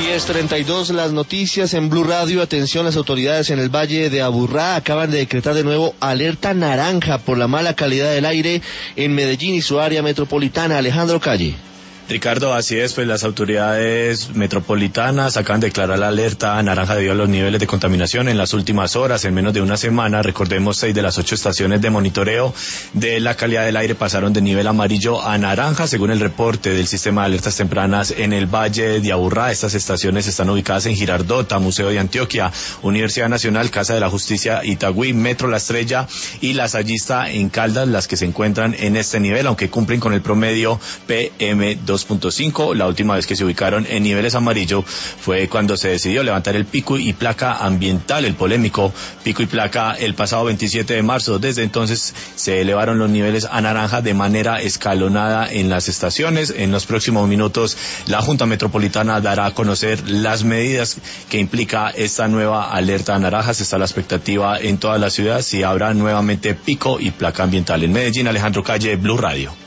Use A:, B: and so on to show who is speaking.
A: 10:32, las noticias en Blue Radio. Atención, las autoridades en el Valle de Aburrá acaban de decretar de nuevo alerta naranja por la mala calidad del aire en Medellín y su área metropolitana. Alejandro Calle.
B: Ricardo, así es, pues las autoridades metropolitanas acaban de declarar la alerta naranja debido a los niveles de contaminación en las últimas horas. En menos de una semana, recordemos, 6 de las 8 estaciones de monitoreo de la calidad del aire pasaron de nivel amarillo a naranja, según el reporte del sistema de alertas tempranas en el Valle de Aburrá. Estas estaciones están ubicadas en Girardota, Museo de Antioquia, Universidad Nacional, Casa de la Justicia, Itagüí, Metro La Estrella y La Sayista en Caldas, las que se encuentran en este nivel, aunque cumplen con el promedio PM2.5. La última vez que se ubicaron en niveles amarillo fue cuando se decidió levantar el pico y placa ambiental, el polémico pico y placa, el pasado 27 de marzo. Desde entonces se elevaron los niveles a naranja de manera escalonada en las estaciones. En los próximos minutos la Junta Metropolitana dará a conocer las medidas que implica esta nueva alerta naranja. Se está la expectativa en toda la ciudad si habrá nuevamente pico y placa ambiental. En Medellín, Alejandro Calle, Blue Radio.